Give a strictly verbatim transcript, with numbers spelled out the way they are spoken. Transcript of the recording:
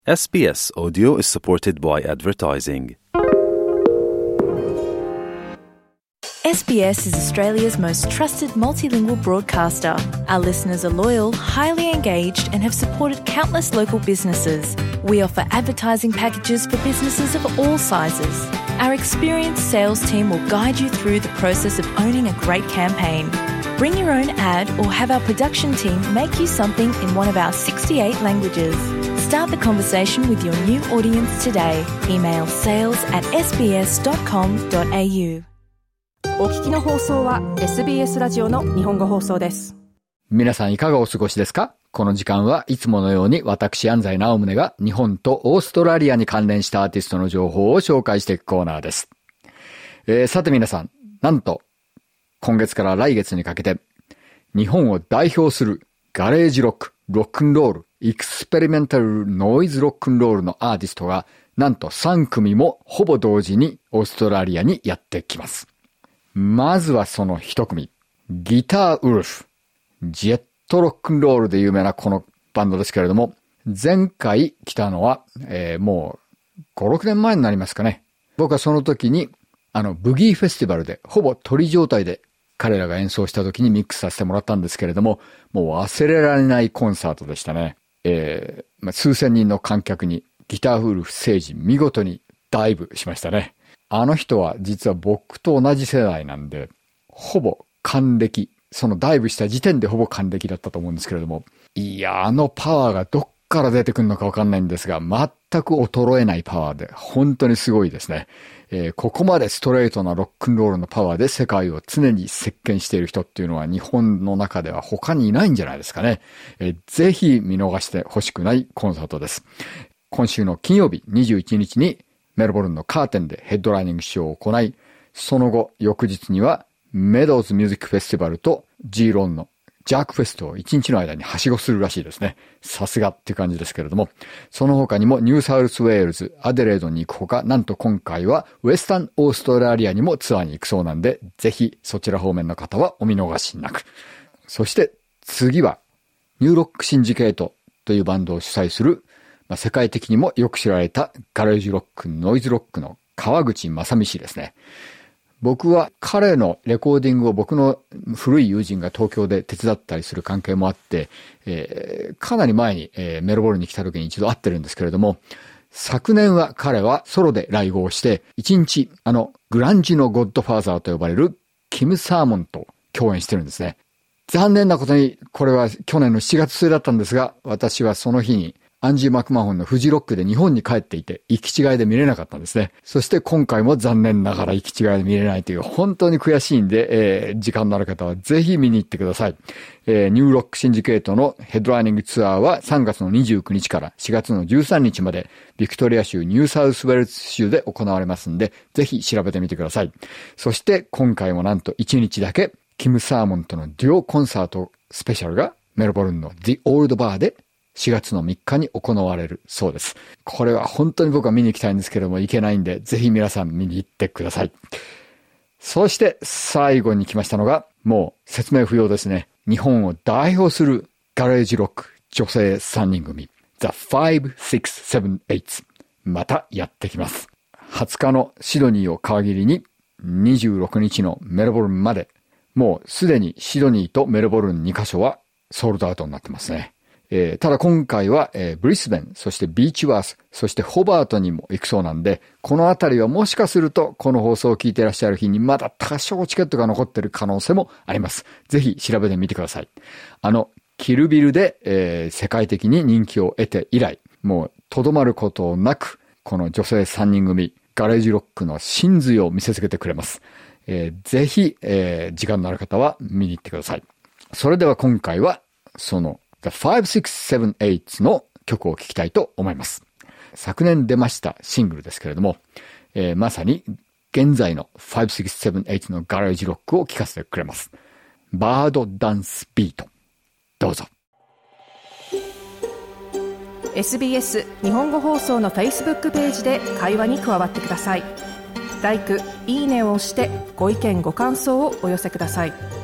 エスビーエス Audio is supported by advertising. S B S is Australia's most trusted multilingual broadcaster. Our listeners are loyal, highly engaged, and have supported countless local businesses. We offer advertising packages for businesses of all sizes. Our experienced sales team will guide you through the process of owning a great campaign. Bring your own ad or have our production team make you something in one of our sixty-eight languages. Start the conversation with your new audience today. Email sales at s b s dot com dot a u。 お聞きの放送は エスビーエス ラジオの日本語放送です。 皆さんいかがお過ごしですか？この時間はいつものように私安西直宗が日本とオーストラリアに関連したアーティストの情報を紹介していくコーナーです。えー、さて皆さん、なんと今月から来月にかけて日本を代表するガレージロック、ロックンロール、エクスペリメンタルノイズロックンロールのアーティストがなんとさん組もほぼ同時にオーストラリアにやってきます。まずはその一組、ギターウルフ、ジェットロックンロールで有名なこのバンドですけれども、前回来たのは、えー、もうご、ろくねんまえになりますかね。僕はその時にあのブギーフェスティバルでほぼ鳥状態で彼らが演奏した時にミックスさせてもらったんですけれども、もう忘れられないコンサートでしたね。えーまあ、数千人の観客にギターウルフ聖人見事にダイブしましたね。あの人は実は僕と同じ世代なんで、ほぼ還暦、そのダイブした時点でほぼ還暦だったと思うんですけれども、いや、あのパワーがどっから出てくるのかわかんないんですが、全く衰えないパワーで本当にすごいですね。えー、ここまでストレートなロックンロールのパワーで世界を常に席巻している人っていうのは日本の中では他にいないんじゃないですかね。えー、ぜひ見逃してほしくないコンサートです。今週の金曜日にじゅういちにちにメルボルンのカーテンでヘッドライニングショーを行い、その後翌日にはメドウズミュージックフェスティバルとジーロンのジャークフェストを一日の間にはしごするらしいですね。さすがっていう感じですけれども、その他にもニューサウスウェールズ、アデレードに行くほか、なんと今回はウェスタンオーストラリアにもツアーに行くそうなんで、ぜひそちら方面の方はお見逃しなく。そして次はニューロックシンジケートというバンドを主催する、まあ、世界的にもよく知られたガレージロック、ノイズロックの川口正美氏ですね。僕は彼のレコーディングを僕の古い友人が東京で手伝ったりする関係もあって、えー、かなり前に、えー、メルボルンに来た時に一度会ってるんですけれども、昨年は彼はソロで来合して、一日あのグランジのゴッドファーザーと呼ばれるキム・サーモンと共演してるんですね。残念なことにこれは去年のしちがつ末だったんですが、私はその日にアンジー・マクマホンのフジロックで日本に帰っていて、行き違いで見れなかったんですね。そして今回も残念ながら行き違いで見れないという、本当に悔しいんで、えー、時間のある方はぜひ見に行ってください。えー、ニューロックシンジケートのヘッドライニングツアーはさんがつのにじゅうくにちからしがつのじゅうさんにちまで、ビクトリア州ニューサウスウェールズ州で行われますんで、ぜひ調べてみてください。そして今回もなんといちにちだけ、キム・サーモンとのデュオコンサートスペシャルがメルボルンの The Old Bar でしがつのみっかに行われるそうです。これは本当に僕は見に行きたいんですけども行けないんで、ぜひ皆さん見に行ってください。そして最後に来ましたのが、もう説明不要ですね。日本を代表するガレージロック女性さんにん組 The ご、ろく、なな、はち またやってきます。はつかのシドニーを皮切りににじゅうろくにちのメルボルンまで、もうすでにシドニーとメルボルンにカ所はソールドアウトになってますね。えー、ただ今回は、えー、ブリスベン、そしてビーチワース、そしてホバートにも行くそうなんで、このあたりはもしかするとこの放送を聞いていらっしゃる日にまだ多少チケットが残っている可能性もあります。ぜひ調べてみてください。あのキルビルで、えー、世界的に人気を得て以来、もうとどまることなくこの女性さんにん組ガレージロックの真髄を見せつけてくれます。えー、ぜひ、えー、時間のある方は見に行ってください。それでは今回はそのThe ご、ろく、なな、はち の曲を聴きたいと思います。昨年出ましたシングルですけれども、えー、まさに現在のご、ろく、なな、はちのガレージロックを聴かせてくれます。バードダンスビート。どうぞ。 エスビーエス 日本語放送の Facebook ページで会話に加わってください。ライク、いいねを押してご意見ご感想をお寄せください。